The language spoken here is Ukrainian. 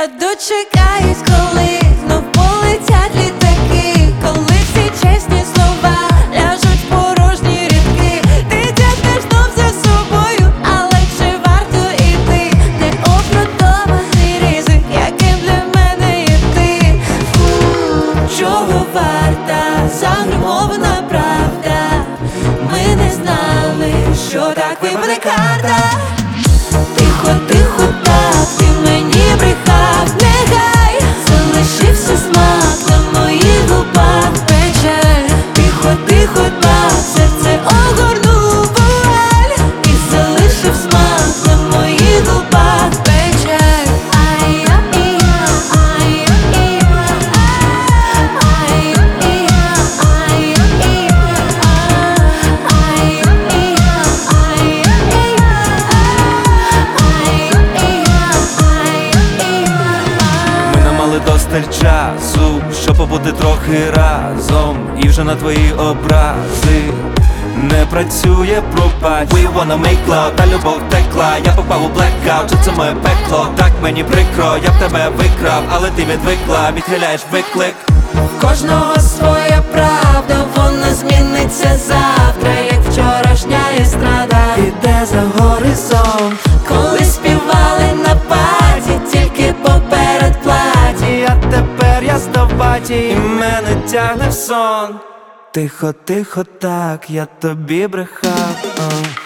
Та дочекаюсь, коли знов полетять літаки, коли всі чесні слова ляжуть в порожні рядки. Ти тягнеш знов за собою, але чи варто іти? Необґрунтований ризик, яким для мене є ти. Чого варта загримована правда? Ми не знали, що так випаде карта. Тихо, тихо, так, ти мені брехав, нехай залишився смак на моїх губах, печаль. Тихо, тихо, так, серце огорнув вуаль і залишив смак на моїх губах, печаль. Ай-я-ія, ай-я-ія, ай-я-ія, ай-я-ія, досталь часу, щоб побути трохи разом, і вже на твої образи не працює пропасть. We wanna make love, та любов текла. Я попав у blackout, чи це моє пекло? Так мені прикро, я б тебе викрав, але ти відвикла, відхиляєш виклик. Кожного своя правда, вона зміниться завтра, як вчорашня естрада іде за горизонт. Коли співали на паті, тільки поперед платі, а тепер я здобаті, і мене тягне в сон. Тихо, тихо, так, я тобі брехав.